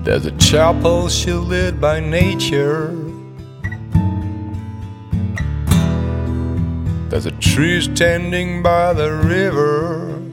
There's a chapel shielded by nature. There's a tree standing by the river.